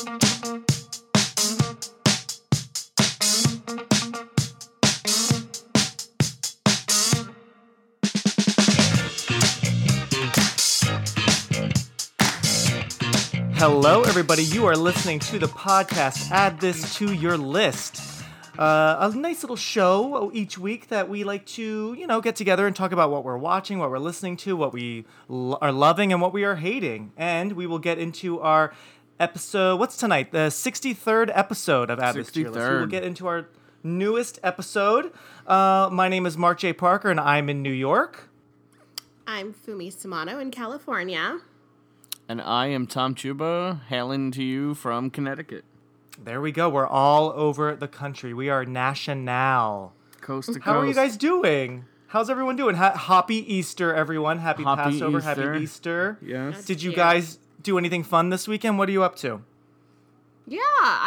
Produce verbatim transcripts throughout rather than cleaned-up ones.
Hello, everybody. You are listening to the podcast, Add This to Your List. Uh, a nice little show each week that we like to, you know, get together and talk about what we're watching, what we're listening to, what we lo- are loving, and what we are hating. And we will get into our episode, what's tonight? The sixty-third episode of Add This to Your List. We will get into our newest episode. Uh, my name is Mark J. Parker, and I'm in New York. I'm Fumi Samano in California. And I am Tom Chuba, hailing to you from Connecticut. There we go. We're all over the country. We are national. Coast to coast. How are you guys doing? How's everyone doing? Ha- happy Easter, everyone. Happy, happy Passover. Easter. Happy Easter. Yes. Did you guys do anything fun this weekend? What are you up to? Yeah,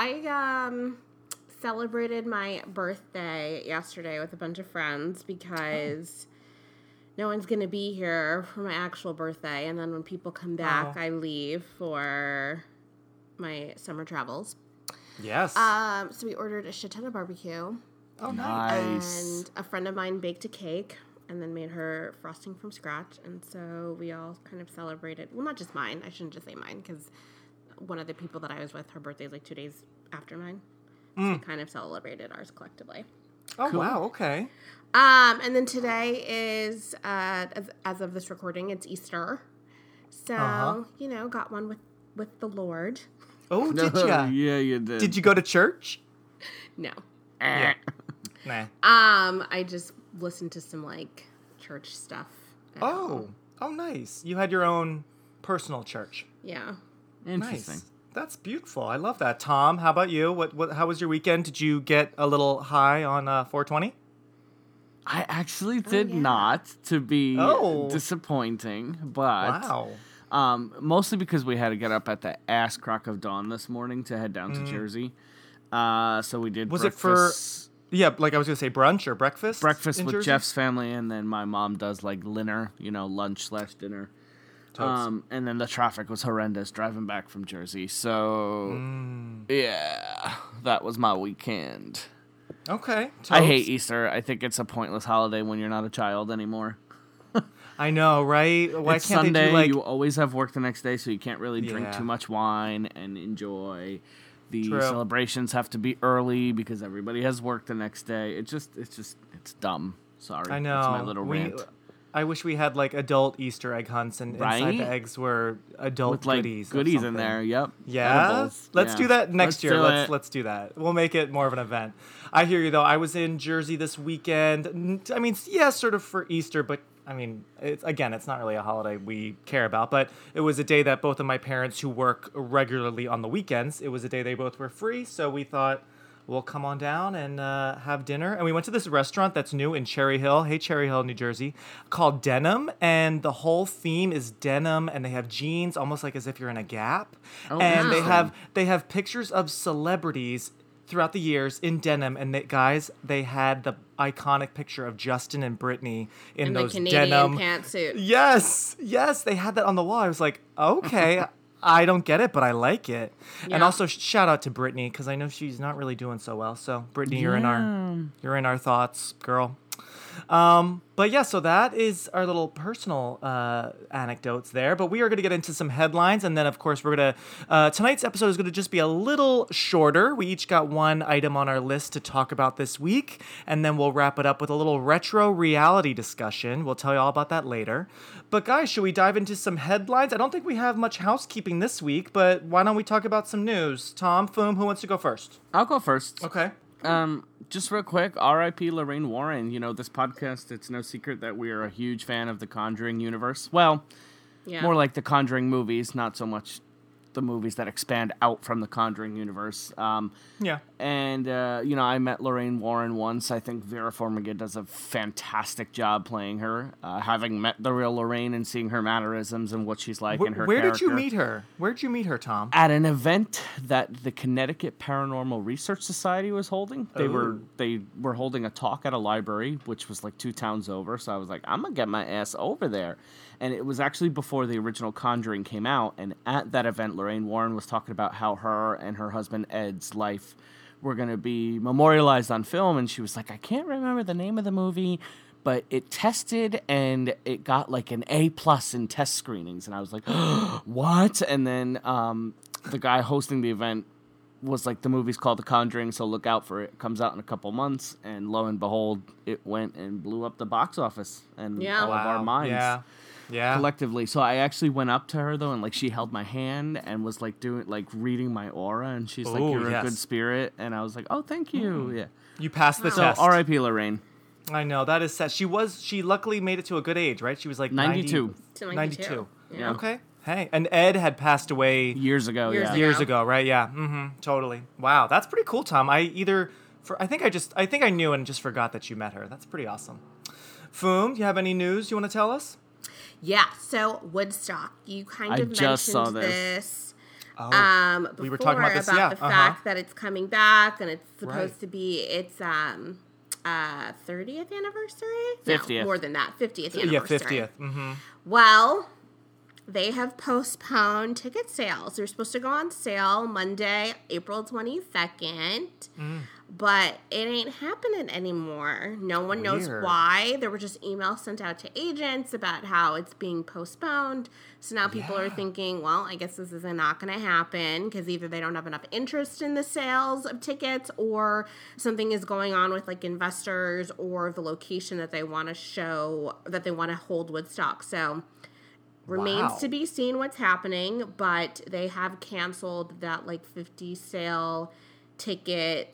I um celebrated my birthday yesterday with a bunch of friends because... Oh. No one's going to be here for my actual birthday, and then when people come back, oh. I leave for my summer travels. Yes. Um. So we ordered a shit ton of barbecue. Oh, nice. And a friend of mine baked a cake and then made her frosting from scratch, and so we all kind of celebrated. Well, not just mine. I shouldn't just say mine, because one of the people that I was with, her birthday is like two days after mine. Mm. So we kind of celebrated ours collectively. Oh, cool. Wow. Okay. Um, and then today is, uh, as, as of this recording, it's Easter. So, uh-huh. you know, got one with, with the Lord. Oh, did you? Yeah, you did. Did you go to church? No. Yeah. Nah. Um, I just listened to some, like, church stuff. Oh. Home. Oh, nice. You had your own personal church. Yeah. Interesting. Nice. That's beautiful. I love that. Tom, how about you? What? What? How was your weekend? Did you get a little high on uh, four twenty? I actually did oh, yeah. not, to be oh. disappointing, but wow. um, mostly because we had to get up at the ass crack of dawn this morning to head down mm. to Jersey. Uh, so we did was breakfast. it for, yeah, like I was going to say brunch or breakfast? Breakfast with Jersey? Jeff's family, and then my mom does like dinner, you know, lunch slash dinner. Um, and then the traffic was horrendous driving back from Jersey. So, mm. yeah, that was my weekend. Okay. Totes. I hate Easter. I think it's a pointless holiday when you're not a child anymore. I know, right? Why it's can't Sunday. they do, like... You always have work the next day, so you can't really drink yeah. too much wine and enjoy. The True. celebrations have to be early because everybody has work the next day. It just, it's just, it's dumb. Sorry. I know. That's my little we, rant. I wish we had like adult Easter egg hunts, and right? inside the eggs were adult with like goodies. Goodies in there. Yep. Yeah. Edibles. Let's yeah. do that next let's year. Do let's it. let's do that. We'll make it more of an event. I hear you though. I was in Jersey this weekend. I mean, yeah, sort of for Easter, but I mean, it's, again, it's not really a holiday we care about. But it was a day that both of my parents, who work regularly on the weekends, it was a day they both were free. So we thought, we'll come on down and uh, have dinner. And we went to this restaurant that's new in Cherry Hill. Hey, Cherry Hill, New Jersey, called Denim. And the whole theme is denim. And they have jeans, almost like as if you're in a Gap. Oh, and wow. they have they have pictures of celebrities throughout the years in denim. And they, guys, they had the iconic picture of Justin and Britney in and those the Canadian denim pantsuit. Yes, yes, they had that on the wall. I was like, okay. I don't get it, but I like it. Yeah. And also, sh- shout out to Brittany, because I know she's not really doing so well. So, Brittany, yeah. you're in our you're in our thoughts, girl. Um, but yeah, so that is our little personal uh, anecdotes there. But we are going to get into some headlines, and then of course we're going to uh, tonight's episode is going to just be a little shorter. We each got one item on our list to talk about this week, and then we'll wrap it up with a little retro reality discussion. We'll tell you all about that later. But guys, should we dive into some headlines? I don't think we have much housekeeping this week, but why don't we talk about some news? Tom, Foom, who wants to go first? I'll go first. Okay. Um, just real quick, R I P Lorraine Warren. You know, this podcast, it's no secret that we are a huge fan of the Conjuring universe. Well, yeah. more like the Conjuring movies, not so much the movies that expand out from the Conjuring universe. Um, yeah. And, uh, you know, I met Lorraine Warren once. I think Vera Farmiga does a fantastic job playing her. Uh, having met the real Lorraine and seeing her mannerisms and what she's like Wh- in her Where character. did you meet her? Where did you meet her, Tom? At an event that the Connecticut Paranormal Research Society was holding. They Ooh. were they were holding a talk at a library, which was like two towns over. So I was like, I'm going to get my ass over there. And it was actually before the original Conjuring came out. And at that event, Lorraine Warren was talking about how her and her husband Ed's life were going to be memorialized on film. And she was like, I can't remember the name of the movie, but it tested and it got like an A plus in test screenings. And I was like, what? And then um, the guy hosting the event was like, the movie's called The Conjuring, so look out for it. It comes out in a couple months, and lo and behold, it went and blew up the box office and yeah. all wow. of our minds. Yeah. Yeah. Collectively. So I actually went up to her though, and like she held my hand and was like doing like reading my aura, and she's like, Ooh, "You're yes. a good spirit," and I was like, "Oh, thank you." Mm. Yeah. You passed the Wow. So test. R I P Lorraine. I know, that is sad. She was. She luckily made it to a good age, right? She was like ninety-two. ninety, To ninety-two. ninety-two. Yeah. Okay. Hey, and Ed had passed away Years ago. Years yeah. ago. years ago, right? Yeah. Mm-hmm. Totally. Wow, that's pretty cool, Tom. I either for I think I just I think I knew and just forgot that you met her. That's pretty awesome. Foom, do you have any news you want to tell us? Yeah, so Woodstock, you kind I of just mentioned saw this. this Oh, um, before we were talking about this, about yeah, the uh-huh. fact that it's coming back and it's supposed Right. to be its um uh thirtieth anniversary. fiftieth. No, more than that, fiftieth anniversary. Yeah, fiftieth. Mm-hmm. Well, they have postponed ticket sales. They're supposed to go on sale Monday, April twenty-second, Mm. but it ain't happening anymore. No one knows Weird. why. There were just emails sent out to agents about how it's being postponed. So now people Yeah. are thinking, well, I guess this is not going to happen because either they don't have enough interest in the sales of tickets, or something is going on with like investors or the location that they want to show, that they want to hold Woodstock. So remains Wow. to be seen what's happening, but they have canceled that like fifty sale ticket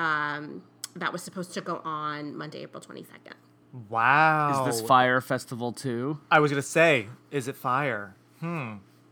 um, that was supposed to go on Monday, April twenty-second. Wow. Is this Fire Festival too? I was gonna say, is it Fire? Hmm.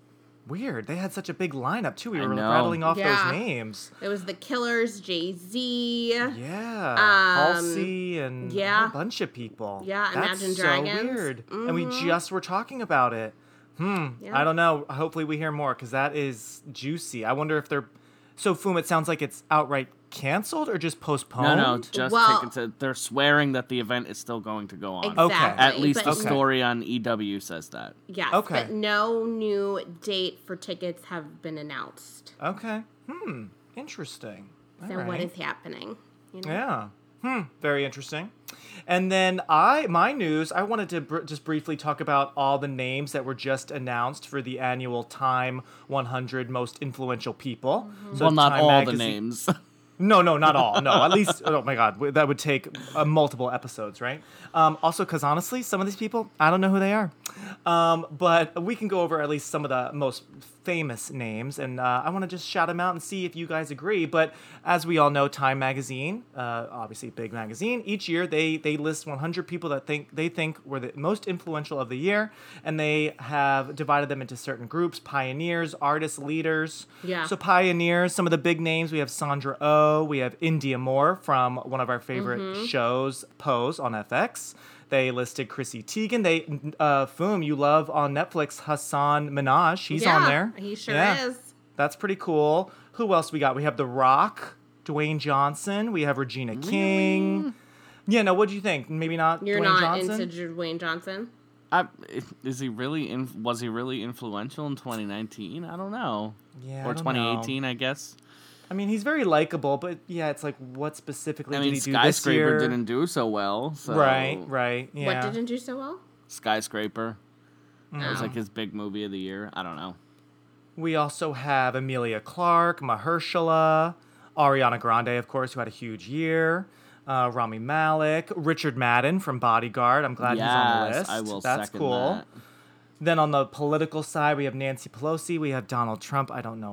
Weird. They had such a big lineup too. We I were know. rattling off Yeah. those names. It was the Killers, Jay-Z. Yeah. Um, Halsey and yeah. a bunch of people. Yeah, That's Imagine so Dragons. weird. And we Mhm. just were talking about it. Hmm. Yeah. I don't know. Hopefully we hear more because that is juicy. I wonder if they're. So, Foom, it sounds like it's outright canceled or just postponed? No, no, just Well- taken to, they're swearing that the event is still going to go on. Exactly. Okay. At least but the Okay. story on E W says that. Yes, Okay. but no new date for tickets have been announced. Okay. Hmm. Interesting. So All what right. is happening? You know? Yeah. Hmm. Very interesting. And then I, my news, I wanted to br- just briefly talk about all the names that were just announced for the annual Time one hundred Most Influential People. So well, not Time all magazine- the names. No, no, not all. No, at least, oh my God, w- that would take uh, multiple episodes, right? Um, also, because honestly, some of these people, I don't know who they are. Um, but we can go over at least some of the most famous names, and uh, I want to just shout them out and see if you guys agree. But as we all know, Time Magazine, uh, obviously a big magazine, each year they they list one hundred people that think they think were the most influential of the year, and they have divided them into certain groups: pioneers, artists, leaders. Yeah. So pioneers, some of the big names, we have Sandra Oh, we have India Moore from one of our favorite Mm-hmm. shows, Pose on F X. They listed Chrissy Teigen. They, uh, Foom, you love on Netflix, Hassan Minaj. He's yeah, on there. He sure Yeah. is. That's pretty cool. Who else we got? We have The Rock, Dwayne Johnson. We have Regina King. Yeah, no, what do you think? Maybe not You're Dwayne not Johnson? into Dwayne Johnson? I, is he really? In, was he really influential in twenty nineteen? I don't know. Yeah, I Or don't twenty eighteen, I guess. I mean, he's very likable, but yeah, it's like, what specifically I did mean, he do this Skyscraper year? didn't do so well. So Right, right, yeah. What didn't do so well? Skyscraper. That was Oh. like his big movie of the year. I don't know. We also have Emilia Clarke, Mahershala, Ariana Grande, of course, who had a huge year. Uh, Rami Malek, Richard Madden from Bodyguard. I'm glad yes, he's on the list. I will That's second cool. that. Then on the political side, we have Nancy Pelosi. We have Donald Trump. I don't know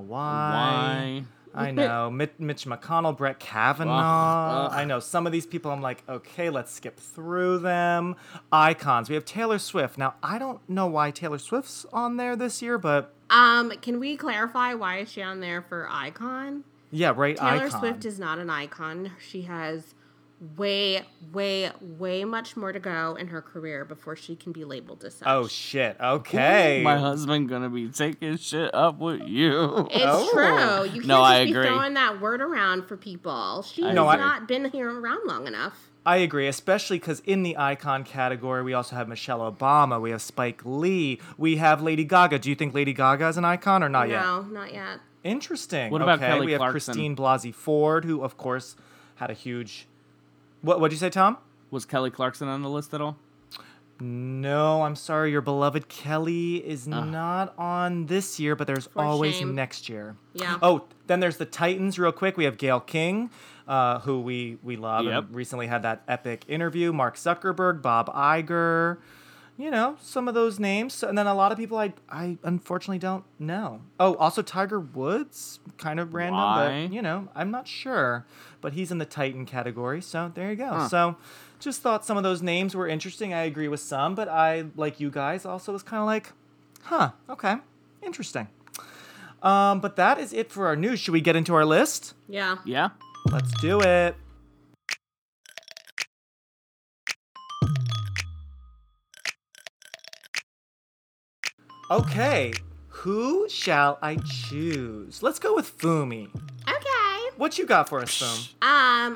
why. Why? I know. Mitch, Mitch McConnell, Brett Kavanaugh. Ugh, ugh. I know. Some of these people, I'm like, okay, let's skip through them. Icons. We have Taylor Swift. Now, I don't know why Taylor Swift's on there this year, but Um, can we clarify why is she on there for icon? yeah, right, Taylor icon. Swift is not an icon. She has way, way, way much more to go in her career before she can be labeled as such. Oh, shit. Okay. Ooh, my husband gonna be taking shit up with you. It's Oh. true. You can't No, just I be agree. throwing that word around for people. She's No, I- not been here around long enough. I agree, especially because in the icon category, we also have Michelle Obama, we have Spike Lee, we have Lady Gaga. Do you think Lady Gaga is an icon or not yet? No, not yet. Interesting. What about okay, Kelly we have Clarkson? Christine Blasey Ford, who, of course, had a huge... What What'd you say, Tom? Was Kelly Clarkson on the list at all? No, I'm sorry. Your beloved Kelly is not on this year, but there's For always shame. next year. Yeah. Oh, then there's the Titans real quick. We have Gayle King, uh, who we, we love Yep. and recently had that epic interview. Mark Zuckerberg, Bob Iger, you know, some of those names. And then a lot of people I, I unfortunately don't know. Oh, also Tiger Woods, kind of random, Why? but, you know, I'm not sure. But he's in the Titan category, so there you go. Huh. So just thought some of those names were interesting. I agree with some, but I, like you guys, also was kind of like, huh, okay, interesting. Um, but that is it for our news. Should we get into our list? Yeah. Yeah. Let's do it. Okay, who shall I choose? Let's go with Fumi. Okay. What you got for us, Fum? Um,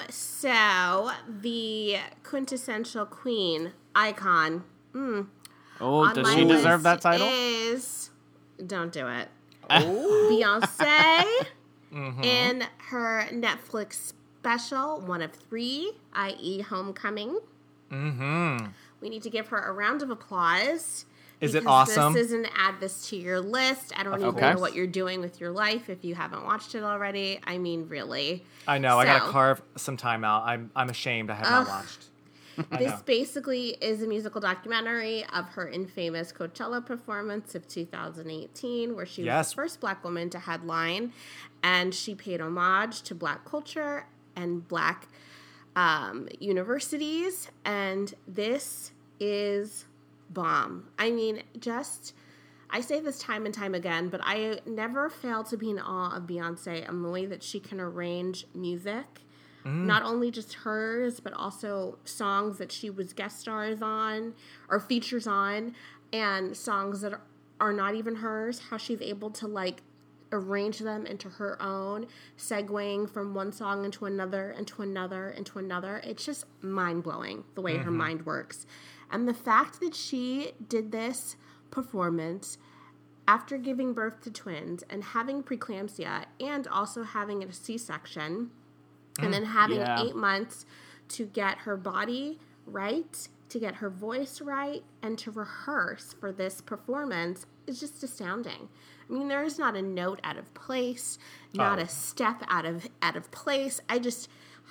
so the quintessential queen icon. Mm, Oh, on does my she deserve list that title? Is don't do it. Oh. Beyonce Mhm. in her Netflix special, one of three, that is. Homecoming. Mm-hmm. We need to give her a round of applause. Is it because awesome? This isn't add this to your list. I don't Of even course. know what you're doing with your life if you haven't watched it already. I mean, really. I know. I gotta So- carve some time out. I'm I'm ashamed. I have not Ugh. watched. I This know. basically is a musical documentary of her infamous Coachella performance of two thousand eighteen, where she was Yes. the first Black woman to headline, and she paid homage to Black culture and Black um, universities. And this is bomb. I mean, just I say this time and time again, but I never fail to be in awe of Beyonce and the way that she can arrange music. Not only just hers, but also songs that she was guest stars on or features on, and songs that are, are not even hers, how she's able to like arrange them into her own, segueing from one song into another, into another, into another. It's just mind-blowing the way her mind works. And the fact that she did this performance after giving birth to twins and having preeclampsia and also having a C-section, and then having Yeah. eight months to get her body right, to get her voice right, and to rehearse for this performance is just astounding. I mean, there is not a note out of place, not Oh. a step out of out of place. I just,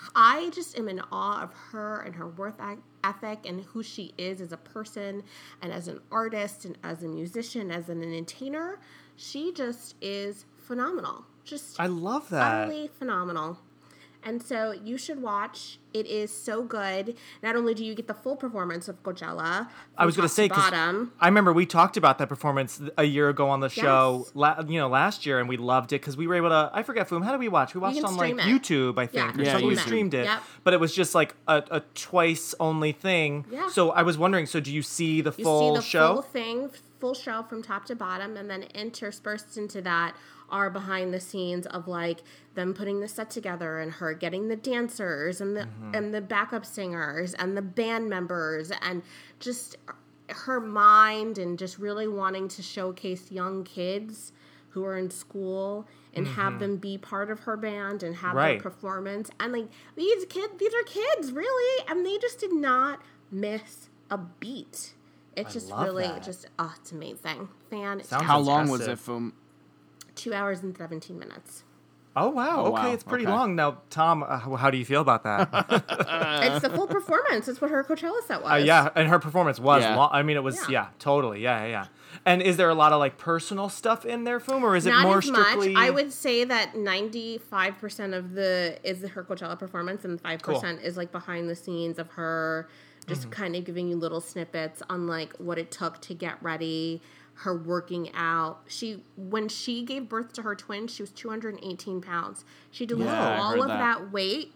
I just am in awe of her and her work ethic and who she is as a person and as an artist and as a musician, as an entertainer. She just is phenomenal. Just I love that. utterly phenomenal. And so you should watch. It is so good. Not only do you get the full performance of Coachella, I was going to say, 'cause bottom. I remember we talked about that performance a year ago on the show, la- you know, last year, and we loved it because we were able to. I forget, Foom. How did we watch? We watched can on like stream it. YouTube, I think, Yeah, or Yeah, something. We YouTube. streamed it, Yep. but it was just like a, a twice only thing. Yeah. So I was wondering. So do you see the You full see the show? full thing, full show from top to bottom, and then interspersed into that are behind the scenes of like them putting the set together and her getting the dancers and the Mm-hmm. and the backup singers and the band members and just her mind and just really wanting to showcase young kids who are in school and have them be part of her band and have Mm-hmm. Right. their performance. And like these kids, these are kids, really, and they just did not miss a beat. It's I just love really that. just oh, it's amazing. Fan Sounds How long was impressive. it from? two hours and seventeen minutes. Oh wow! Oh, okay, wow. it's pretty Okay. long now. Tom, uh, how do you feel about that? It's the full performance. It's what her Coachella set was. Uh, yeah, and her performance was Yeah. long. I mean, it was yeah. Yeah. totally, yeah, yeah, yeah. And is there a lot of like personal stuff in there, Foom, or is it Not more as strictly? much. I would say that ninety-five percent of the is her Coachella performance, and five percent is like behind the scenes of her just Mm-hmm. kind of giving you little snippets on like what it took to get ready, her working out. She when she gave birth to her twins, she was two hundred eighteen pounds. She to lose Yeah, I all heard of that. that weight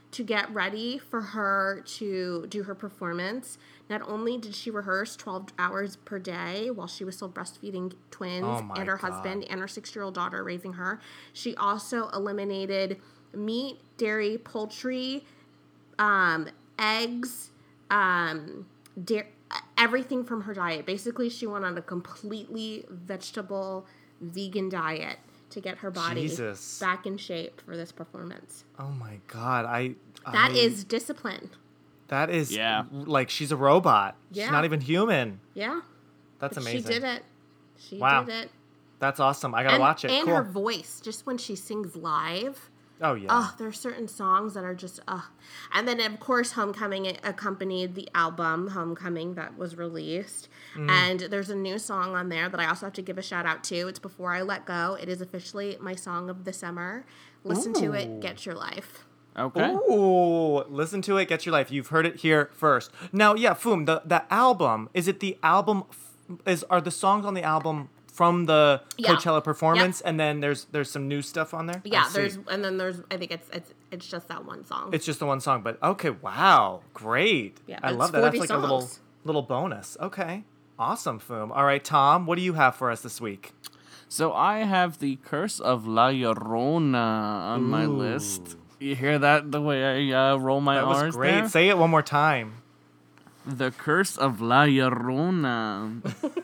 to get ready for her to do her performance, not only did she rehearse twelve hours per day while she was still breastfeeding twins Oh and her God. husband and her six-year-old daughter raising her, she also eliminated meat, dairy, poultry, um, eggs, um, dairy, everything from her diet. Basically, she went on a completely vegetable, vegan diet to get her body Jesus. back in shape for this performance. Oh my God. I. That I, is discipline. That is. Yeah. Like she's a robot. Yeah. She's not even human. Yeah. That's But amazing. She did it. She Wow. did it. That's awesome. I gotta and, watch it. And cool. her voice, just when she sings live. Oh yeah. Oh, there are certain songs that are just, uh. And then, of course, Homecoming accompanied the album, Homecoming, that was released. Mm. And there's a new song on there that I also have to give a shout out to. It's Before I Let Go. It is officially my song of the summer. Listen Ooh. to it, get your life. Okay. Ooh, listen to it, get your life. You've heard it here first. Now, yeah, Foom, the, the album, is it the album, is are the songs on the album from the yeah. Coachella performance, yep. and then there's there's some new stuff on there? Yeah, there's and then there's I think it's it's it's just that one song. It's just the one song, but okay, wow, great. Yeah, I love that. That's like songs. a little little bonus. Okay, awesome, Foom. All right, Tom, what do you have for us this week? So I have the Curse of La Llorona on Ooh. my list. You hear that, the way I uh, roll my that R's That was great. There? Say it one more time. The Curse of La Llorona.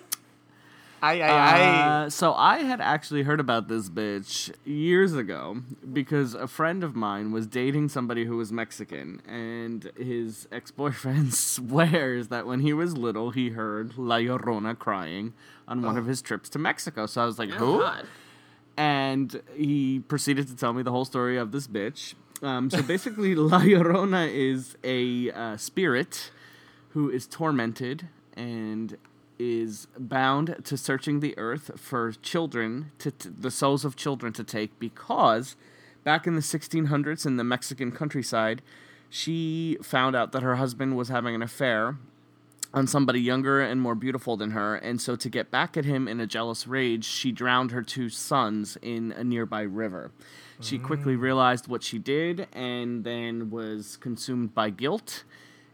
I, I, I. Uh, so I had actually heard about this bitch years ago because a friend of mine was dating somebody who was Mexican, and his ex-boyfriend swears that when he was little, he heard La Llorona crying on one oh. of his trips to Mexico. So I was like, oh, who? God. And he proceeded to tell me the whole story of this bitch. Um, so basically, La Llorona is a uh, spirit who is tormented and is bound to searching the earth for children, to t- the souls of children to take, because back in the sixteen hundreds in the Mexican countryside, she found out that her husband was having an affair on somebody younger and more beautiful than her, and so to get back at him in a jealous rage, she drowned her two sons in a nearby river. She mm. quickly realized what she did and then was consumed by guilt.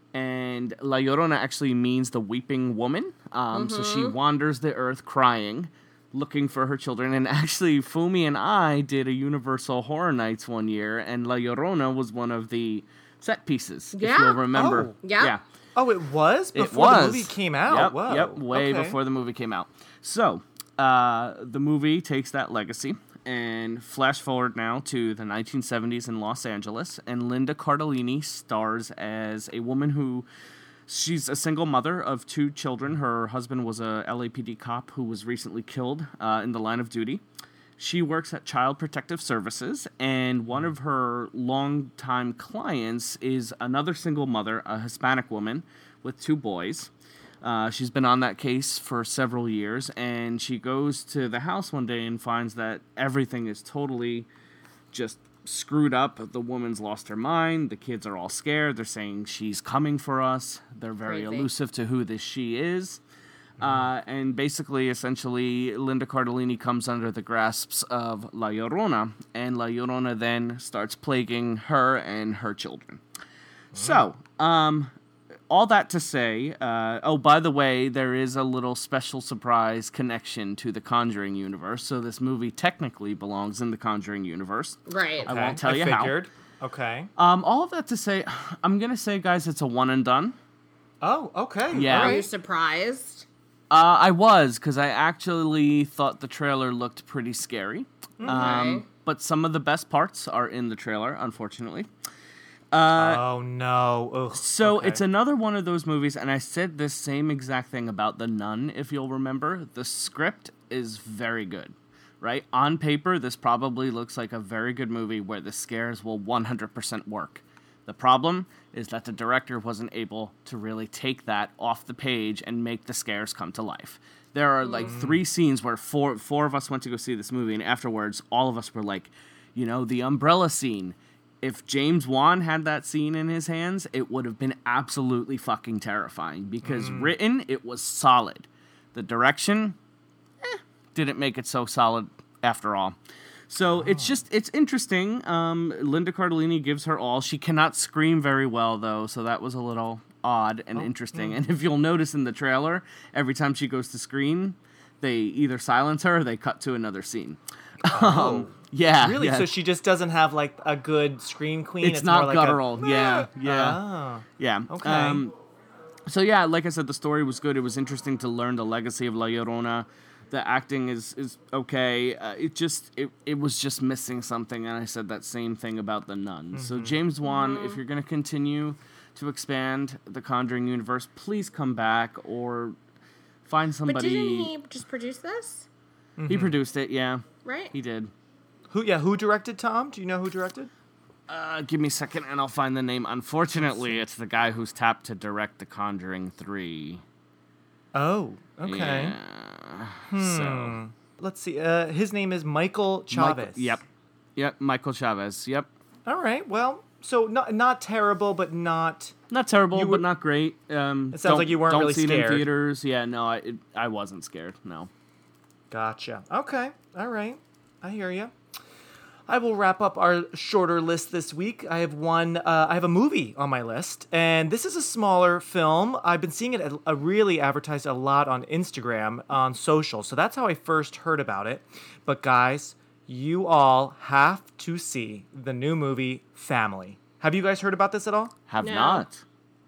And La Llorona actually means the weeping woman. Um, mm-hmm. So she wanders the earth crying, looking for her children. And actually, Fumi and I did a Universal Horror Nights one year, and La Llorona was one of the set pieces, yeah. if you'll remember. Oh, yeah. yeah. Oh, it was? Before it was. the movie came out? Yep, Whoa. yep, way okay. before the movie came out. So, uh, the movie takes that legacy and flash forward now to the nineteen seventies in Los Angeles, and Linda Cardellini stars as a woman who, she's a single mother of two children. Her husband was a L A P D cop who was recently killed uh, in the line of duty. She works at Child Protective Services, and one of her longtime clients is another single mother, a Hispanic woman with two boys. Uh, she's been on that case for several years, and she goes to the house one day and finds that everything is totally just screwed up. The woman's lost her mind. The kids are all scared. They're saying she's coming for us. They're very Crazy. elusive to who this she is. Uh, and basically, essentially, Linda Cardellini comes under the grasps of La Llorona, and La Llorona then starts plaguing her and her children. Mm. So, um, all that to say, uh, oh, by the way, there is a little special surprise connection to the Conjuring universe, so this movie technically belongs in the Conjuring universe. Right. I okay. won't tell I you figured. how. Okay. Um, all of that to say, I'm going to say, guys, it's a one and done. Oh, okay. Yeah. Are you surprised? Uh, I was, because I actually thought the trailer looked pretty scary. Okay. Um, but some of the best parts are in the trailer, unfortunately. Uh, oh, no. Ugh. So okay. it's another one of those movies, and I said this same exact thing about The Nun, if you'll remember. The script is very good, right? On paper, this probably looks like a very good movie where the scares will one hundred percent work. The problem is that the director wasn't able to really take that off the page and make the scares come to life. There are like mm. three scenes where four four of us went to go see this movie, and afterwards, all of us were like, you know, the umbrella scene. If James Wan had that scene in his hands, it would have been absolutely fucking terrifying, because mm. written, it was solid. The direction, eh, didn't make it so solid after all. So oh. it's just, it's interesting. Um, Linda Cardellini gives her all. She cannot scream very well, though, so that was a little odd and oh. interesting. Mm. And if you'll notice in the trailer, every time she goes to scream, they either silence her or they cut to another scene. Oh. um, yeah. Really? Yeah. So she just doesn't have, like, a good scream queen? It's, it's not more guttural. Like a, yeah, yeah. Oh. Yeah. Okay. Um, so, yeah, like I said, the story was good. It was interesting to learn the legacy of La Llorona. The acting is, is okay. Uh, it just it, it was just missing something, and I said that same thing about The Nun. Mm-hmm. So James Wan, mm-hmm. if you're going to continue to expand the Conjuring universe, please come back or find somebody. But didn't he just produce this? Mm-hmm. He produced it, yeah. Right? He did. Who? Yeah, who directed, Tom? Do you know who directed? Uh, give me a second, and I'll find the name. Unfortunately, it's the guy who's tapped to direct The Conjuring three. Oh, okay. Yeah. Hmm. So let's see. Uh, his name is Michael Chavez. Michael, yep. Yep. Michael Chavez. Yep. All right. Well, so not not terrible, but not not terrible, were, but not great. Um, it sounds like you weren't don't really see scared. It in theaters. Yeah. No, I it, I wasn't scared. No. Gotcha. Okay. All right. I hear you. I will wrap up our shorter list this week. I have one, uh, I have a movie on my list, and this is a smaller film. I've been seeing it a, a really advertised a lot on Instagram, on social, so that's how I first heard about it. But guys, you all have to see the new movie, Family. Have you guys heard about this at all? Have no. not.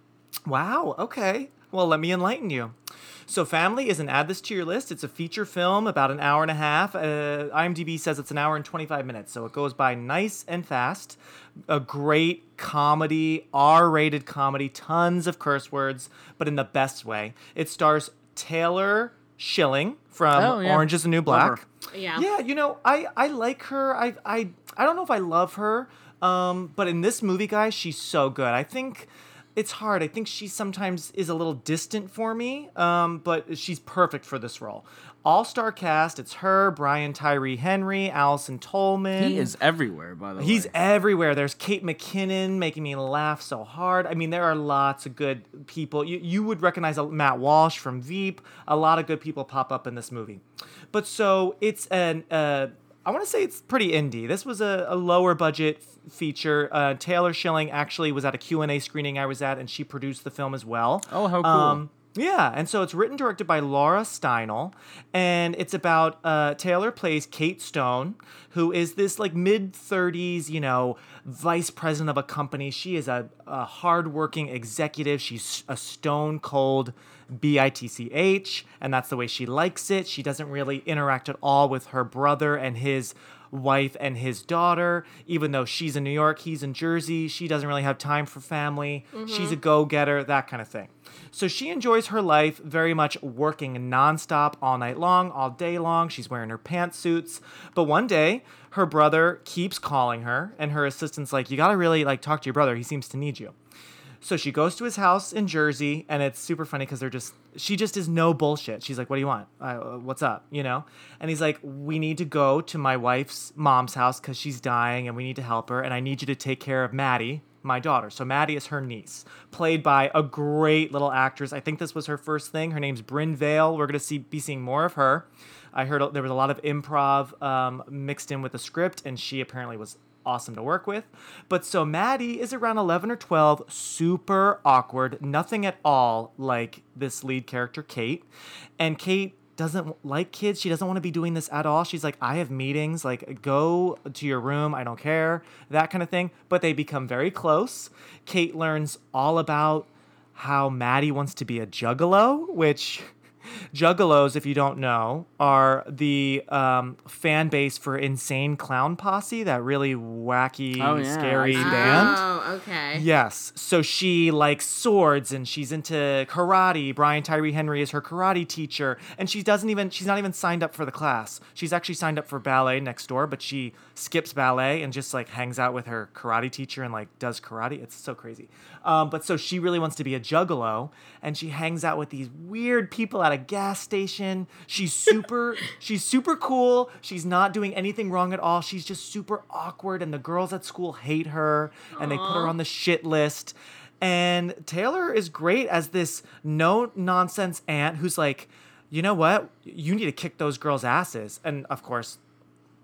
Wow, okay. Well, let me enlighten you. So Family is an add this to your list. It's a feature film, about an hour and a half. Uh, IMDb says it's an hour and twenty-five minutes, so it goes by nice and fast. A great comedy, R-rated comedy, tons of curse words, but in the best way. It stars Taylor Schilling from oh, yeah. Orange is the New Black. Yeah. Yeah, you know, I, I like her. I, I, I don't know if I love her, um, but in this movie, guys, she's so good. I think... It's hard. I think she sometimes is a little distant for me, um, but she's perfect for this role. All-star cast. It's her, Brian Tyree Henry, Allison Tolman. He is everywhere, by the way. He's everywhere. There's Kate McKinnon making me laugh so hard. I mean, there are lots of good people. You, you would recognize Matt Walsh from Veep. A lot of good people pop up in this movie. But so it's an... Uh, I want to say it's pretty indie. This was a, a lower budget f- feature. Uh, Taylor Schilling actually was at a Q and A screening I was at, and she produced the film as well. Oh, how cool. Um, yeah, and so it's written directed by Laura Steinel, and it's about uh, Taylor plays Kate Stone, who is this like mid thirties, you know, vice president of a company. She is a, a hardworking executive. She's a stone cold B I T C H, and that's the way she likes it. She doesn't really interact at all with her brother and his wife and his daughter. Even though she's in New York, he's in Jersey, she doesn't really have time for family. Mm-hmm. She's a go-getter, that kind of thing. So she enjoys her life very much working nonstop all night long, all day long. She's wearing her pantsuits. But one day, her brother keeps calling her, and her assistant's like, you gotta really like talk to your brother. He seems to need you. So she goes to his house in Jersey, and it's super funny because they're just, she just is no bullshit. She's like, what do you want? Uh, what's up? You know? And he's like, we need to go to my wife's mom's house because she's dying and we need to help her. And I need you to take care of Maddie, my daughter. So Maddie is her niece, played by a great little actress. I think this was her first thing. Her name's Brynn Vale. We're going to see be seeing more of her. I heard there was a lot of improv um, mixed in with the script, and she apparently was awesome to work with. But so Maddie is around eleven or twelve, super awkward, nothing at all like this lead character, Kate. And Kate doesn't like kids. She doesn't want to be doing this at all. She's like, I have meetings, like go to your room. I don't care, that kind of thing. But they become very close. Kate learns all about how Maddie wants to be a juggalo, which... Juggalos, if you don't know, are the um, fan base for Insane Clown Posse, that really wacky, oh, yeah. scary oh, band. Oh, okay. Yes. So she likes swords and she's into karate. Brian Tyree Henry is her karate teacher. And she doesn't even, she's not even signed up for the class. She's actually signed up for ballet next door, but she skips ballet and just like hangs out with her karate teacher and like does karate. It's so crazy. Um, but so she really wants to be a juggalo, and she hangs out with these weird people at a gas station. She's super, she's super cool. She's not doing anything wrong at all. She's just super awkward, and the girls at school hate her, and Aww. They put her on the shit list. And Taylor is great as this no-nonsense aunt who's like, you know what? You need to kick those girls' asses. And of course,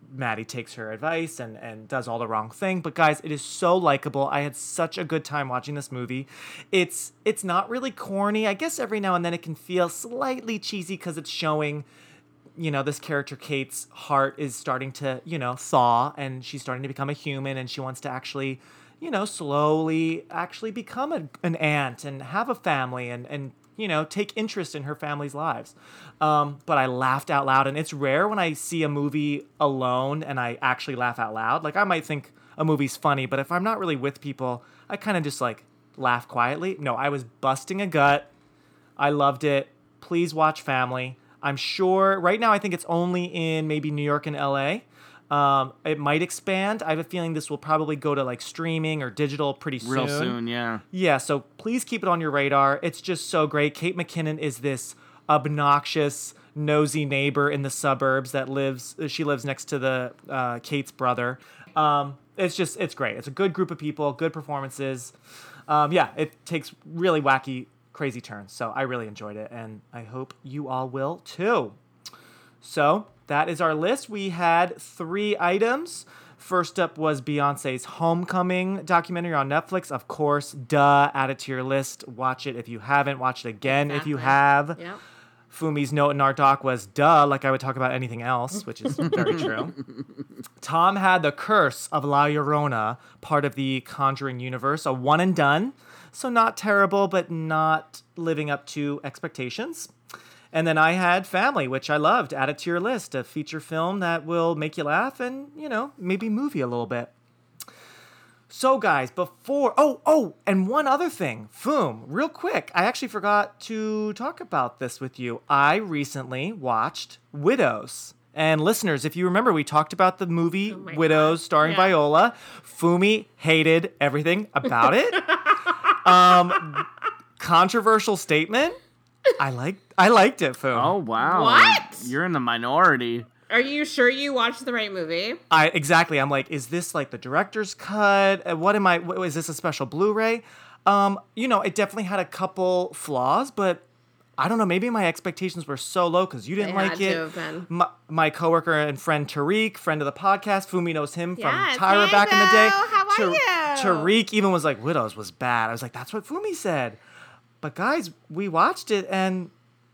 Maddie takes her advice and, and does all the wrong thing. But guys, it is so likable. I had such a good time watching this movie. It's it's not really corny. I guess every now and then it can feel slightly cheesy because it's showing, you know, this character Kate's heart is starting to, you know, thaw, and she's starting to become a human, and she wants to actually, you know, slowly actually become a, an aunt and have a family and, and you know, take interest in her family's lives. Um, but I laughed out loud, and it's rare when I see a movie alone and I actually laugh out loud. Like, I might think a movie's funny, but if I'm not really with people, I kind of just, like, laugh quietly. No, I was busting a gut. I loved it. Please watch Family. I'm sure, right now I think it's only in maybe New York and L A. Um, it might expand. I have a feeling this will probably go to like streaming or digital pretty soon. Real soon, yeah. Yeah, so please keep it on your radar. It's just so great. Kate McKinnon is this obnoxious, nosy neighbor in the suburbs that lives, she lives next to the uh, Kate's brother. Um, it's just, it's great. It's a good group of people, good performances. Um, yeah, it takes really wacky, crazy turns. So I really enjoyed it, and I hope you all will too. So that is our list. We had three items. First up was Beyonce's Homecoming documentary on Netflix. Of course, duh, add it to your list. Watch it if you haven't. Watch it again exactly. if you have. Yep. Fumi's note in our doc was duh, like I would talk about anything else, which is very true. Tom had The Curse of La Llorona, part of the Conjuring universe, a one and done. So not terrible, but not living up to expectations. And then I had Family, which I loved. Add it to your list. A feature film that will make you laugh and, you know, maybe move you a little bit. So, guys, before... Oh, oh, and one other thing. Foom, real quick. I actually forgot to talk about this with you. I recently watched Widows. And listeners, if you remember, we talked about the movie oh Widows God. starring yeah. Viola. Fumi hated everything about it. um, controversial statement. I liked I liked it, Foom. Oh, wow. What? You're in the minority. Are you sure you watched the right movie? I exactly. I'm like, is this like the director's cut? What am I? What, is this a special Blu-ray? Um, you know, it definitely had a couple flaws, but I don't know. Maybe my expectations were so low because you didn't they like had it. To have been. My, my coworker and friend Tariq, friend of the podcast, Fumi knows him from yes, Tyra hey, back Bill. in the day. How are Tar- you? Tariq even was like, Widows was bad. I was like, that's what Fumi said. But guys, we watched it and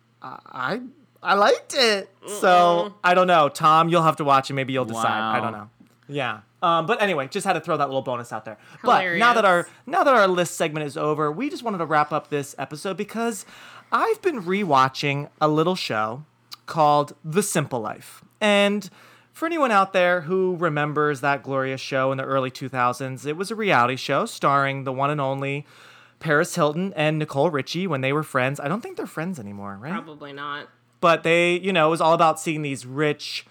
I I liked it. Mm-mm. So I don't know. Tom, you'll have to watch it. Maybe you'll decide. Wow. I don't know. Yeah. Um, but anyway, just had to throw that little bonus out there. Hilarious. But now that our now that our list segment is over, we just wanted to wrap up this episode because I've been rewatching a little show called The Simple Life. And for anyone out there who remembers that glorious show in the early two thousands, it was a reality show starring the one and only Paris Hilton and Nicole Richie when they were friends. I don't think they're friends anymore, right? Probably not. But they, you know, it was all about seeing these rich,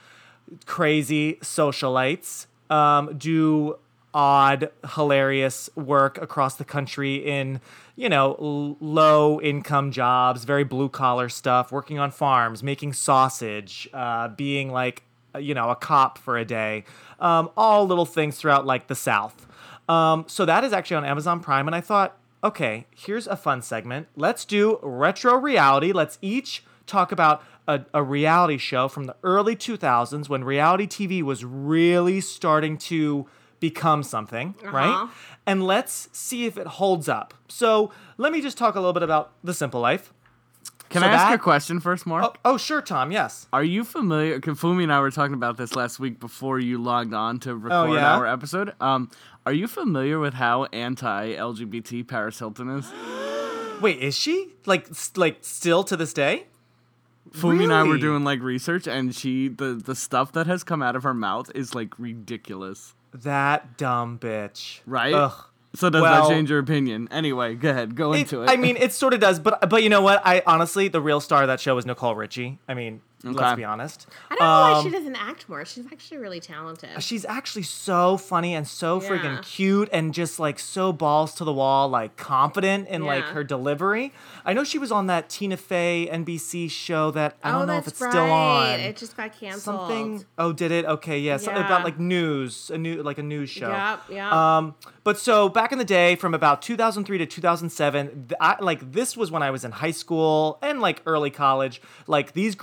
crazy socialites um, do odd, hilarious work across the country in, you know, l- low-income jobs, very blue-collar stuff, working on farms, making sausage, uh, being like, you know, a cop for a day. Um, all little things throughout, like, the South. Um, so that is actually on Amazon Prime, and I thought, okay, here's a fun segment. Let's do retro reality. Let's each talk about a, a reality show from the early two thousands when reality T V was really starting to become something, uh-huh. right? And let's see if it holds up. So let me just talk a little bit about The Simple Life. Can so I ask that, a question first, Mark? Oh, oh, sure, Tom, yes. Are you familiar, Fumi and I were talking about this last week before you logged on to record oh, yeah? our episode. Um, are you familiar with how anti-L G B T Paris Hilton is? Wait, is she? Like, like still to this day? Fumi really? and I were doing like research, and she the, the stuff that has come out of her mouth is like ridiculous. That dumb bitch. Right? Ugh. So does well, that change your opinion? Anyway, go ahead. Go it, into it. I mean, it sort of does, but but you know what? I honestly, the real star of that show was Nicole Richie. I mean, okay. let's be honest. I don't know um, why she doesn't act more. She's actually really talented. She's actually so funny and so yeah. freaking cute and just like so balls to the wall, like confident in yeah. like her delivery. I know she was on that Tina Fey N B C show that I don't oh, know if it's right. still on. It just got canceled. Something. Oh, did it? Okay, yeah. Something yeah. about like news, a new like a news show. Yep, yeah. Um, but so back in the day, from about two thousand three to two thousand seven, th- I, like this was when I was in high school and like early college. Like these girls were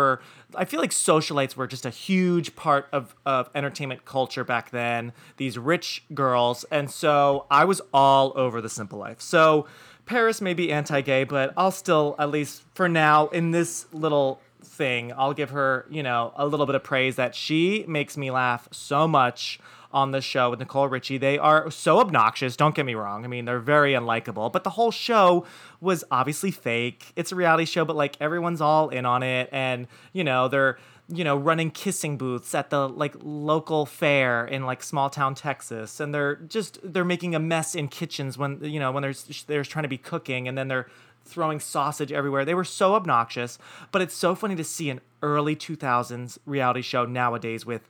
were, I feel like socialites were just a huge part of, of entertainment culture back then, these rich girls. And so I was all over The Simple Life. So Paris may be anti-gay, but I'll still, at least for now, in this little thing, I'll give her, you know, a little bit of praise that she makes me laugh so much on the show with Nicole Richie. They are so obnoxious, don't get me wrong. I mean, they're very unlikable, but the whole show was obviously fake. It's a reality show, but like everyone's all in on it. And, you know, they're, you know, running kissing booths at the like local fair in like small town Texas. And they're just, they're making a mess in kitchens when, you know, when there's, there's trying to be cooking, and then they're throwing sausage everywhere. They were so obnoxious, but it's so funny to see an early two thousands reality show nowadays with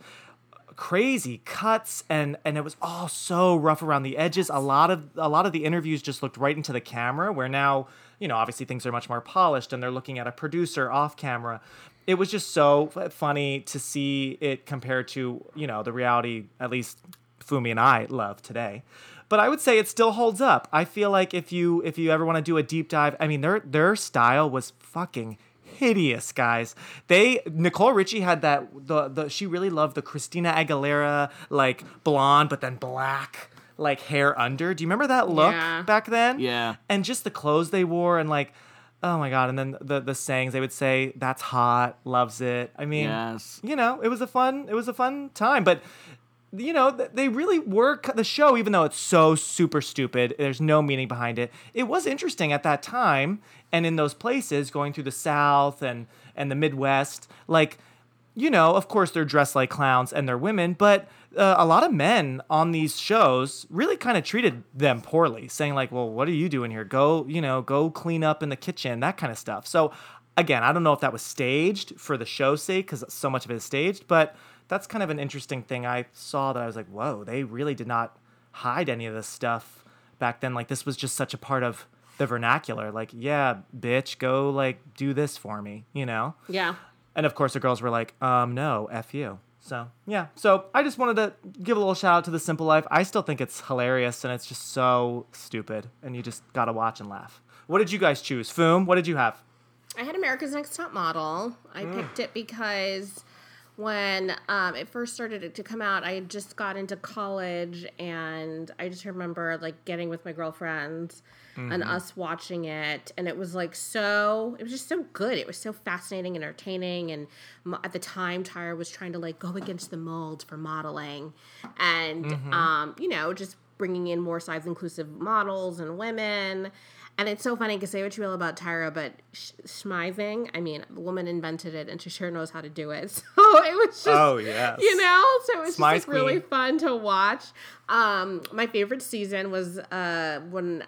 crazy cuts, and and it was all so rough around the edges. A lot of a lot of the interviews just looked right into the camera, where now, you know, obviously things are much more polished and they're looking at a producer off camera. It was just so funny to see it compared to, you know, the reality at least Fumi and I love today. But I would say it still holds up. I feel like if you if you ever want to do a deep dive, I mean, their their style was fucking hideous, guys. They Nicole Richie had that the the she really loved the Christina Aguilera like blonde but then black like hair under. Do you remember that look yeah. back then? Yeah. And just the clothes they wore, and like, oh my god, and then the the sayings they would say, that's hot, loves it. I mean, yes. you know, it was a fun it was a fun time, but you know, they really were, the show, even though it's so super stupid, there's no meaning behind it. It was interesting at that time, and in those places, going through the South and, and the Midwest, like, you know, of course they're dressed like clowns and they're women, but uh, a lot of men on these shows really kind of treated them poorly, saying like, well, what are you doing here? Go, you know, go clean up in the kitchen, that kind of stuff. So again, I don't know if that was staged for the show's sake, because so much of it is staged, but that's kind of an interesting thing I saw, that I was like, whoa, they really did not hide any of this stuff back then. Like, this was just such a part of the vernacular. Like, yeah, bitch, go, like, do this for me, you know? Yeah. And, of course, the girls were like, um, no, F you. So, yeah. So, I just wanted to give a little shout out to The Simple Life. I still think it's hilarious, and it's just so stupid, and you just gotta watch and laugh. What did you guys choose? Foom, what did you have? I had America's Next Top Model. I mm. picked it because when um, it first started to come out, I had just got into college, and I just remember like getting with my girlfriends mm-hmm. and us watching it, and it was like so, it was just so good. It was so fascinating and entertaining, and at the time, Tyra was trying to like go against the mold for modeling, and mm-hmm. um, you know, just bringing in more size-inclusive models and women. And it's so funny because say what you will about Tyra, but sh- schmizing, I mean, the woman invented it, and she sure knows how to do it. So it was just, oh, yes. you know, so it was Schmize just like, really fun to watch. Um, my favorite season was uh, when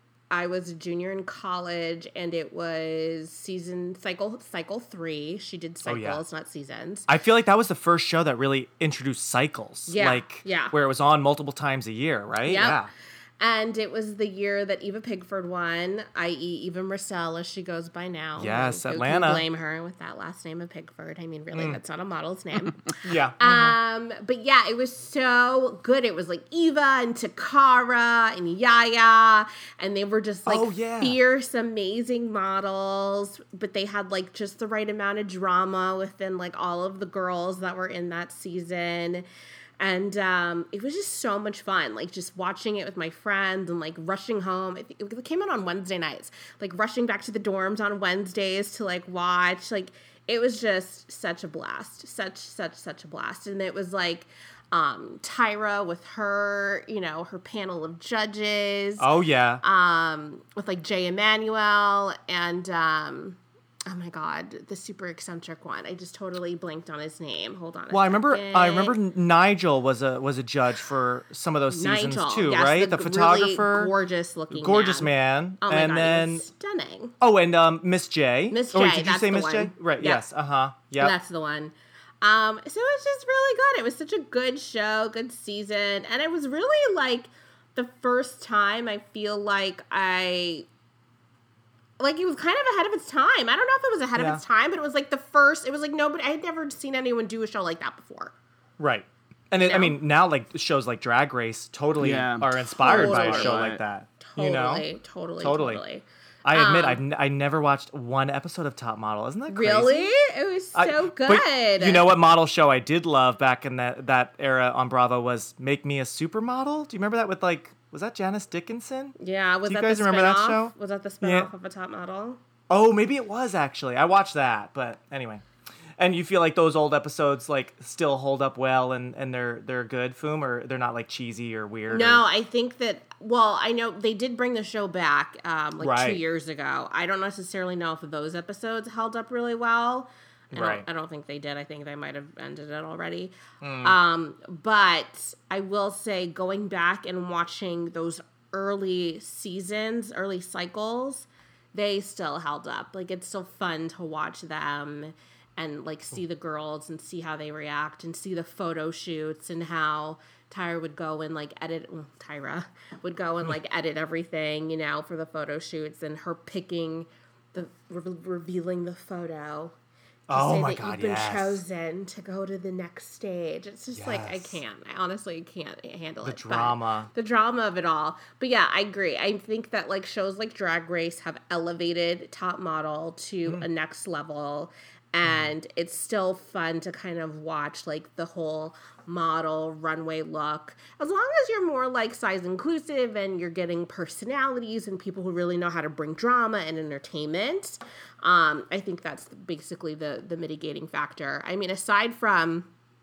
I was a junior in college, and it was season cycle cycle three. She did cycles, oh, yeah. not seasons. I feel like that was the first show that really introduced cycles. Yeah, like, yeah. where it was on multiple times a year, right? Yep. Yeah. And it was the year that Eva Pigford won, that is. Eva Marcel, as she goes by now. Yes, Who Atlanta. Can blame her with that last name of Pigford? I mean, really, mm. that's not a model's name. yeah. Um, mm-hmm. But yeah, it was so good. It was like Eva and Takara and Yaya, and they were just like oh, yeah. fierce, amazing models. But they had like just the right amount of drama within like all of the girls that were in that season. And um, it was just so much fun, like just watching it with my friends and like rushing home. It, it came out on Wednesday nights, like rushing back to the dorms on Wednesdays to like watch. Like it was just such a blast, such, such, such a blast. And it was like um, Tyra with her, you know, her panel of judges. Oh, yeah. Um, with like Jay Emanuel and... Um, oh my God, the super eccentric one. I just totally blanked on his name. Hold on. Well, I remember. I remember Nigel was a was a judge for some of those seasons Nigel, too, yes, right? The, the photographer, really gorgeous looking, gorgeous man. man. Oh my and God, then he was stunning. Oh, and um, Miss J. Miss J. Oh, wait, did you that's say the Miss one. J? Right. Yep. Yes. Uh huh. Yeah. That's the one. Um, so it was just really good. It was such a good show, good season, and it was really like the first time I feel like I. Like, it was kind of ahead of its time. I don't know if it was ahead yeah. of its time, but it was, like, the first... It was, like, nobody... I had never seen anyone do a show like that before. Right. And, it, know? I mean, now, like, shows like Drag Race totally yeah. are inspired totally. by a show like that. Totally, you know? totally, totally, Totally. totally. I admit, Um, I've n- I never watched one episode of Top Model. Isn't that crazy? Really? It was so I- good. but you know what model show I did love back in that, that era on Bravo was Make Me a Supermodel? Do you remember that with, like, was that Janice Dickinson? Yeah, was Do you that guys the remember that spinoff? show? Was that the spinoff Yeah. of a Top Model? Oh, maybe it was, actually. I watched that, but anyway. And you feel like those old episodes, like, still hold up well and, and they're they're good, Foom? Or they're not, like, cheesy or weird? No, or... I think that, well, I know they did bring the show back um, like two Right. years ago. I don't necessarily know if those episodes held up really well. I Right. don't, I don't think they did. I think they might have ended it already. Mm. Um, but I will say, going back and watching those early seasons, early cycles, they still held up. Like, it's still fun to watch them and, like, see the girls and see how they react and see the photo shoots and how Tyra would go and, like, edit, well, Tyra would go and, like, edit everything, you know, for the photo shoots and her picking the, re- revealing the photo. To Oh say my that God, you've been yes. chosen to go to the next stage. It's just like, I Yes. can't. I honestly can't handle The it. but drama. The drama of it all. But yeah, I agree. I think that like shows like Drag Race have elevated Top Model to Mm. a next level. And it's still fun to kind of watch like the whole model runway look. As long as you're more like size inclusive and you're getting personalities and people who really know how to bring drama and entertainment. Um, I think that's basically the the mitigating factor. I mean, aside from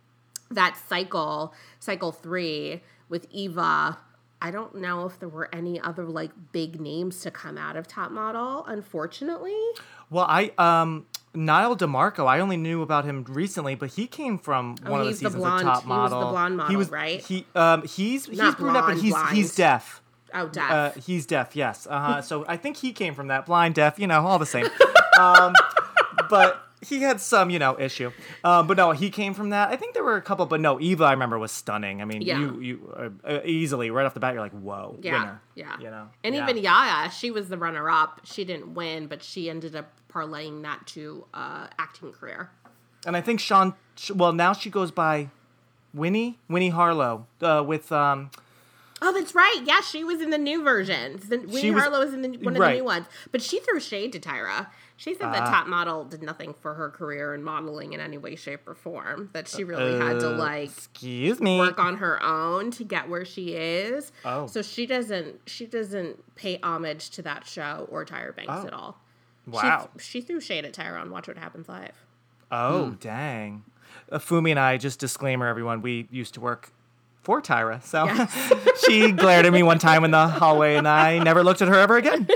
that cycle, cycle three with Eva, I don't know if there were any other like big names to come out of Top Model, unfortunately. Well, I um Niall DeMarco, I only knew about him recently, but he came from Oh, one of the he's the seasons blonde- of Top he was the Model. blonde model, he was, right? He um he's he's Not brunette, but blonde, he's blind. he's deaf. Oh, deaf. Uh, he's deaf, yes. Uh-huh. So I think he came from that. Blind, deaf, you know, all the same. Um, but he had some, you know, issue. Um, but no, he came from that. I think there were a couple, but no, Eva, I remember, was stunning. I mean, Yeah. you you uh, easily, right off the bat, you're like, whoa, yeah, winner. yeah. You know? And Yeah. even Yaya, she was the runner-up. She didn't win, but she ended up parlaying that to uh, acting career. And I think Sean, well, now she goes by Winnie, Winnie Harlow, uh, with... Um, Oh, that's right. Yeah, she was in the new versions. The, Winnie was- Harlow was in the, one of right. the new ones. But she threw shade to Tyra. She said that Ah. Top Model did nothing for her career in modeling in any way, shape, or form. That she really had to, uh, like, excuse me. work on her own to get where she is. Oh. So she doesn't she doesn't pay homage to that show or Tyra Banks Oh. at all. Wow. She, she threw shade at Tyra on Watch What Happens Live. Oh, dang. Uh, Fumi and I, just disclaimer, everyone, we used to work for Tyra. So she glared at me one time in the hallway and I never looked at her ever again.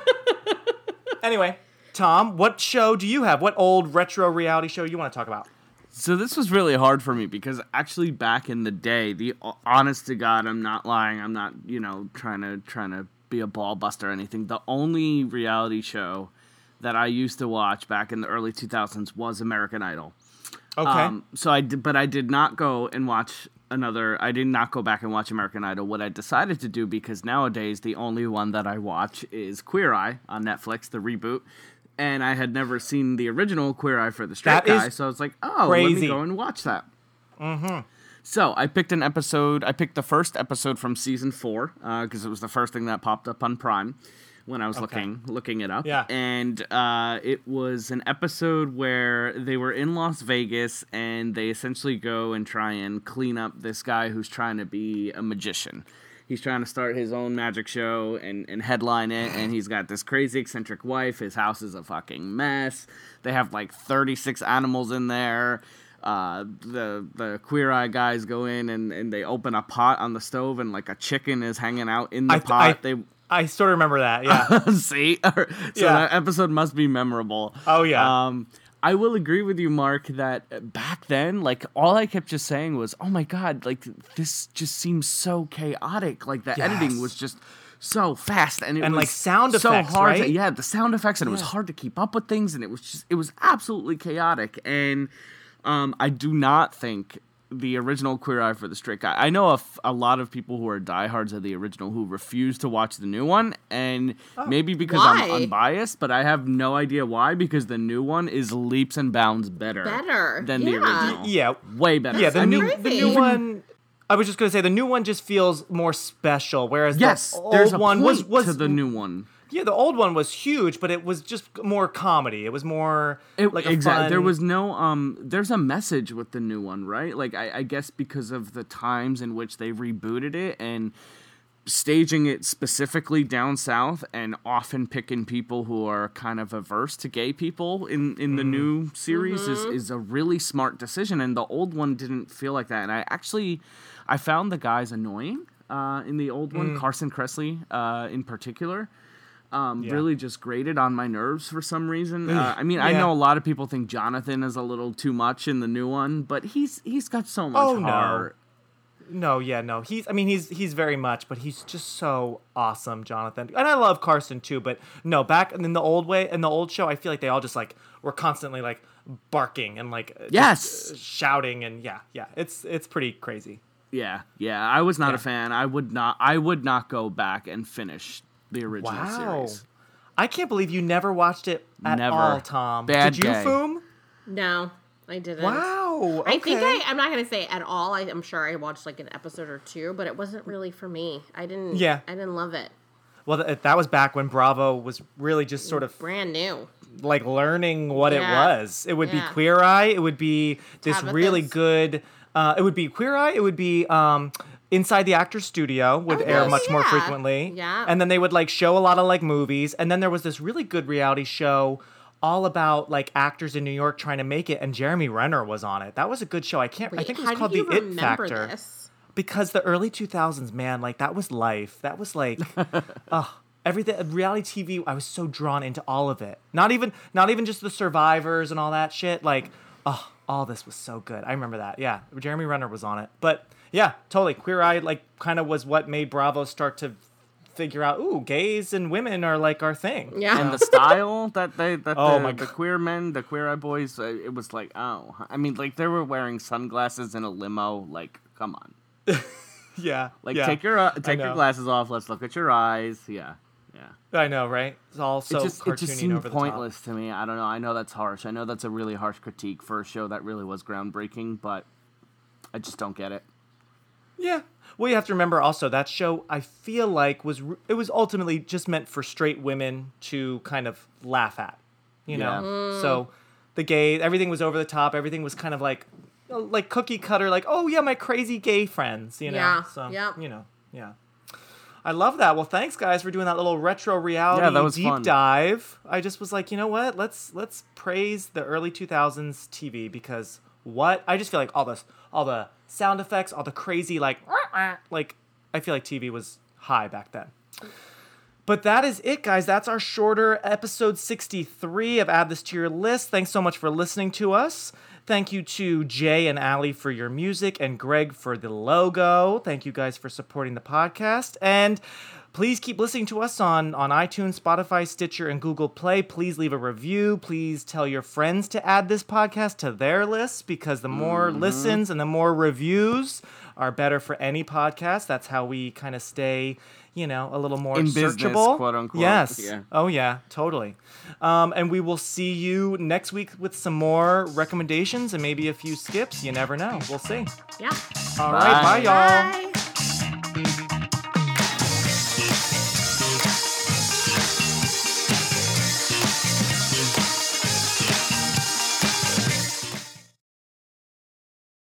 Anyway, Tom, what show do you have? What old retro reality show you want to talk about? So this was really hard for me because actually back in the day, the honest to God, I'm not lying. I'm not, you know, trying to trying to be a ball buster or anything. The only reality show that I used to watch back in the early two thousands was American Idol. Okay. Um, so I did, but I did not go and watch another. I did not go back and watch American Idol. What I decided to do, because nowadays the only one that I watch is Queer Eye on Netflix, the reboot. And I had never seen the original Queer Eye for the Straight That Guy, is so I was like, oh, let me crazy. go and watch that. Mm-hmm. So I picked an episode. I picked the first episode from season four because uh, it was the first thing that popped up on Prime when I was Okay. looking looking it up. Yeah. And uh, it was an episode where they were in Las Vegas and they essentially go and try and clean up this guy who's trying to be a magician. He's trying to start his own magic show and, and headline it, and he's got this crazy eccentric wife. His house is a fucking mess. They have like thirty-six animals in there. Uh, the the Queer Eye guys go in and, and they open a pot on the stove, and like a chicken is hanging out in the I, pot. I, they I sort of remember that, yeah. see, so Yeah. that episode must be memorable. Oh, yeah. Um, I will agree with you, Mark, that back then, like, all I kept just saying was, oh my God, like, this just seems so chaotic. Like, the Yes. editing was just so fast. And it And, was like, sound so effects, hard to- right? yeah, the sound effects, and it was Yeah. hard to keep up with things, and it was just, it was absolutely chaotic. And um, I do not think the original Queer Eye for the Straight Guy. I know a, f- a lot of people who are diehards of the original who refuse to watch the new one, and maybe because I'm Why? unbiased, but I have no idea why, because the new one is leaps and bounds better, Better, than the yeah. original. Yeah. Way better. Yeah, the I new, mean, the crazy. new one... I was just going to say, the new one just feels more special, whereas yes, the old there's a one point was... was to the new one. Yeah, the old one was huge, but it was just more comedy. It was more it, like a exactly. fun... There was no um. There's a message with the new one, right? Like I, I guess because of the times in which they rebooted it and staging it specifically down south, and often picking people who are kind of averse to gay people in, in the mm. new series mm-hmm. is is a really smart decision. And the old one didn't feel like that. And I actually, I found the guys annoying uh, in the old one, mm. Carson Kressley uh, in particular. Um, yeah. Really just grated on my nerves for some reason. Uh, I mean, yeah. I know a lot of people think Jonathan is a little too much in the new one, but he's he's got so much oh, heart. No. no, yeah, no. He's I mean, he's he's very much, but he's just so awesome, Jonathan. And I love Carson too, but no, back in the old way, in the old show, I feel like they all just like were constantly like barking and like yes, shouting and yeah, yeah. It's it's pretty crazy. Yeah, yeah. I was not yeah. a fan. I would not I would not go back and finish the original wow. series. I can't believe you never watched it at never. all, Tom. Bad Did you, gay. Foom? No, I didn't. Wow. Okay. I think I, I'm not going to say at all. I, I'm sure I watched like an episode or two, but it wasn't really for me. I didn't, yeah. I didn't love it. Well, th- that was back when Bravo was really just sort of... brand new. Like learning what yeah. it was. It would yeah. be Queer Eye. It would be this Tabitha's. really good... Uh, it would be Queer Eye. It would be... Um, Inside the Actors Studio would oh, air yeah. much more frequently. Yeah. And then they would like show a lot of like movies. And then there was this really good reality show all about like actors in New York trying to make it. And Jeremy Renner was on it. That was a good show. I can't, Wait, I think it how was do called you The It remember Factor. This? Because the early two thousands, man, like that was life. That was like, oh, everything, reality T V. I was so drawn into all of it. Not even, not even just the survivors and all that shit. Like, oh, all this was so good. I remember that. Yeah. Jeremy Renner was on it. But yeah, totally. Queer Eye, like, kind of was what made Bravo start to figure out, ooh, gays and women are, like, our thing. Yeah. And the style that they, that oh the, my the queer men, the Queer Eye boys, uh, it was like, oh. I mean, like, they were wearing sunglasses in a limo. Like, come on. yeah. Like, yeah. take your uh, take your glasses off. Let's look at your eyes. Yeah. Yeah. I know, right? It's all so it just, cartoony it just seemed over the pointless top. to me. I don't know. I know that's harsh. I know that's a really harsh critique for a show that really was groundbreaking, but I just don't get it. Yeah. Well, you have to remember also that show, I feel like, was it was ultimately just meant for straight women to kind of laugh at, you know? Yeah. Mm. So the gay, everything was over the top. Everything was kind of like, like cookie cutter, like, oh, yeah, my crazy gay friends, you know? Yeah. So, yep. you know, yeah. I love that. Well, thanks, guys, for doing that little retro reality yeah, that was deep fun. dive. I just was like, you know what? Let's let's praise the early two thousands T V because what? I just feel like all this, all the sound effects, all the crazy like, like I feel like T V was high back then. But that is it, guys. That's our shorter episode sixty-three of Add This to Your List. Thanks so much for listening to us. Thank you to Jay and Allie for your music and Greg for the logo. Thank you guys for supporting the podcast. And please keep listening to us on, on iTunes, Spotify, Stitcher, and Google Play. Please leave a review. Please tell your friends to add this podcast to their lists because the more mm-hmm. listens and the more reviews are better for any podcast. That's how we kind of stay, you know, a little more in searchable. Business, quote unquote. Yes. Yeah. Oh, yeah, totally. Um, and we will see you next week with some more recommendations and maybe a few skips. You never know. We'll see. Yeah. All right. Bye, y'all. Bye.